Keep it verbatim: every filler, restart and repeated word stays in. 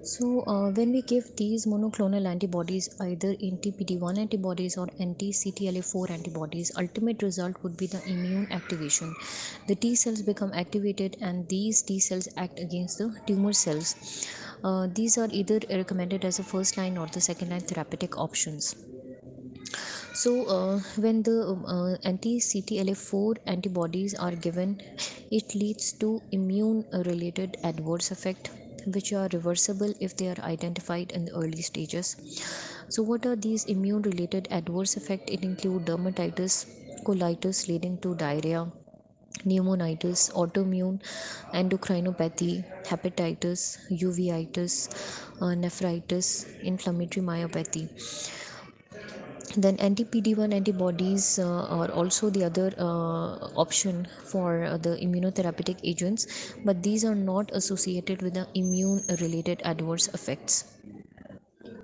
So uh, when we give these monoclonal antibodies, either anti P D one antibodies or anti C T L A four antibodies, ultimate result would be the immune activation. The T cells become activated and these T cells act against the tumor cells. Uh, these are either recommended as a first line or the second line therapeutic options. So uh, when the um, uh, anti C T L A four antibodies are given, it leads to immune related adverse effect which are reversible if they are identified in the early stages. So what are these immune related adverse effect? It include dermatitis, colitis leading to diarrhea, pneumonitis, autoimmune endocrinopathy, hepatitis, uveitis, uh, nephritis, inflammatory myopathy. Then anti P D one antibodies uh, are also the other uh, option for uh, the immunotherapeutic agents, but these are not associated with the immune related adverse effects.